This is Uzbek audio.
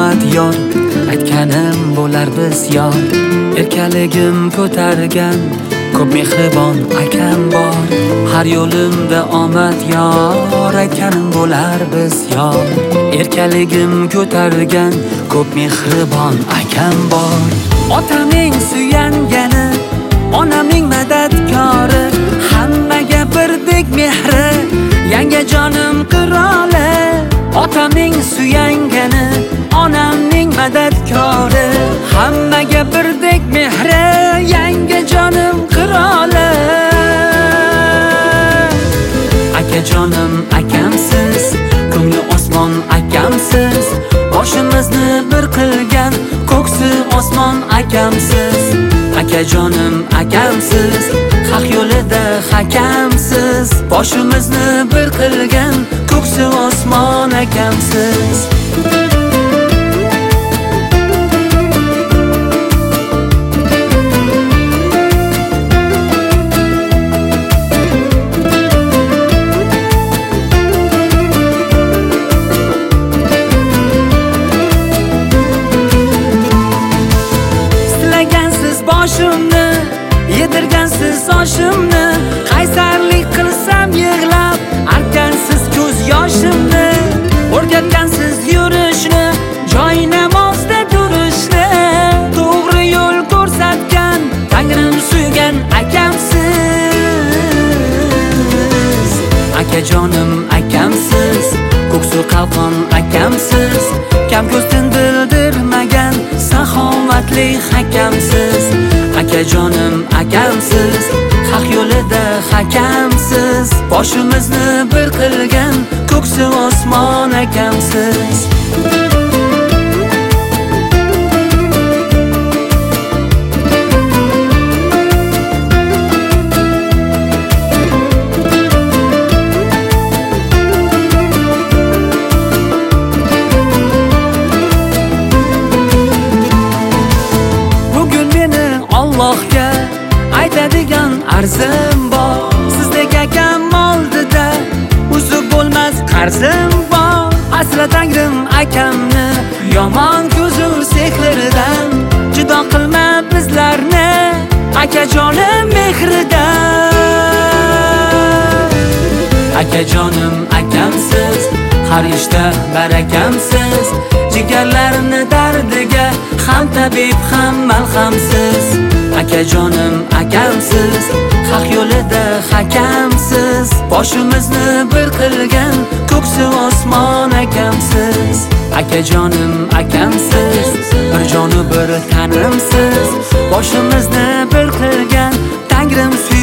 omad yor, aytganim bo'lar bisyor. Erkaligim ko'targan ko'p mehribon akam bor. Har yo'limda omad yor, aytganim bo'lar bisyor. Erkaligim ko'targan ko'p mehribon akam bor. Otamning suyangani, onamning madadkori, hammaga birdek mehri, yangajonim qiroli. Otamning suyangani, onamning madadkori, hammaga birdek mehri, yangajonim qiroli. Akajonim akamsiz, ko'ngli osmon akamsiz, boshimizni bir qilgan ko'ksi osmon akamsiz. Akajonim akamsiz, haq yo'lida hakamsiz, boshimizni bir qilgan ko'ksi osmon akamsiz. Boshimni yedirgansiz oshimni, qaysarlik qilsam yig'lab artgansiz ko'z yoshimni, o'rgatgansiz yurishni, joy namozda turishni, to'g'ri yo'l ko'rsatgan Tangrim suygan akamsiz. Akajonim akamsiz, ko'ksi qalqon akamsiz, kam ko'zdan bildirmagan saxovatli hakamsiz. Akajonim akamsiz, haq yo'lida hakamsiz, boshimizni bir qilgan ko'ksi osmon akamsiz. Allohga aytadigan arzim bor, sizdek akam oldida uzib bo'lmas qarzim bor. Asla Tangrim akamni yomon ko'zu sehrdan judo qilma bizlarni, akajonim mehridan. Akajonim akamsiz, har ishda barakamsiz, jigarlarni dardiga ham tabib ham malhamsiz. Akajonim akamsiz, haq yo'lida hakamsiz, boshimizni bir qilgan ko'ksi osmon akamsiz. Akajonim akamsiz, bir jonu bir tanimsiz, boshimizni bir qilgan Tangrim